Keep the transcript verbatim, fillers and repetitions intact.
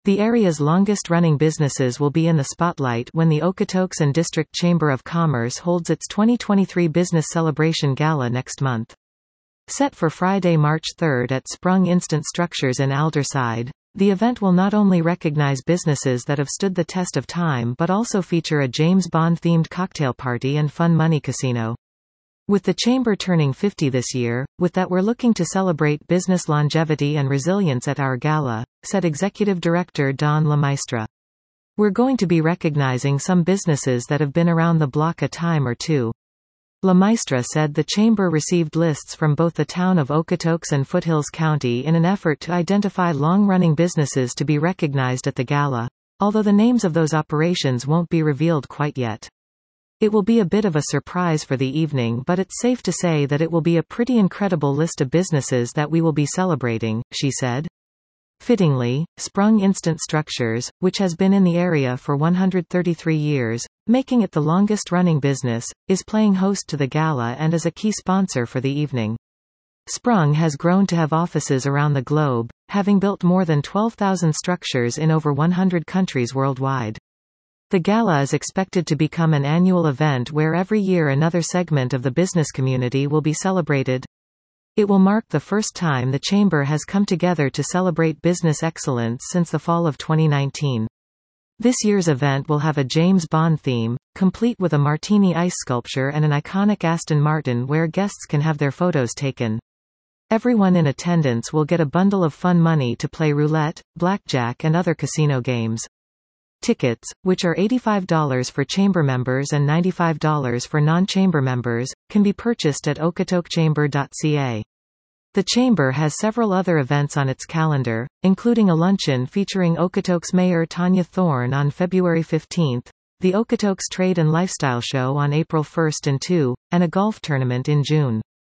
The area's longest-running businesses will be in the spotlight when the Okotoks and District Chamber of Commerce holds its twenty twenty-three Business Celebration Gala next month. Set for Friday, March third at Sprung Instant Structures in Alderside, the event will not only recognize businesses that have stood the test of time but also feature a James Bond-themed cocktail party and fun money casino. With the Chamber turning fifty this year, with that we're looking to celebrate business longevity and resilience at our gala, said Executive Director Don LeMaistre. We're going to be recognizing some businesses that have been around the block a time or two. LeMaistre said the Chamber received lists from both the town of Okotoks and Foothills County in an effort to identify long-running businesses to be recognized at the gala, although the names of those operations won't be revealed quite yet. It will be a bit of a surprise for the evening, but it's safe to say that it will be a pretty incredible list of businesses that we will be celebrating, she said. Fittingly, Sprung Instant Structures, which has been in the area for one hundred thirty-three years, making it the longest-running business, is playing host to the gala and is a key sponsor for the evening. Sprung has grown to have offices around the globe, having built more than twelve thousand structures in over one hundred countries worldwide. The gala is expected to become an annual event where every year another segment of the business community will be celebrated. It will mark the first time the Chamber has come together to celebrate business excellence since the fall of twenty nineteen. This year's event will have a James Bond theme, complete with a martini ice sculpture and an iconic Aston Martin where guests can have their photos taken. Everyone in attendance will get a bundle of fun money to play roulette, blackjack and other casino games. Tickets, which are eighty-five dollars for Chamber members and ninety-five dollars for non-Chamber members, can be purchased at okotok chamber dot c a. The Chamber has several other events on its calendar, including a luncheon featuring Okotoks Mayor Tanya Thorne on February fifteenth, the Okotoks Trade and Lifestyle Show on April first and second, and a golf tournament in June.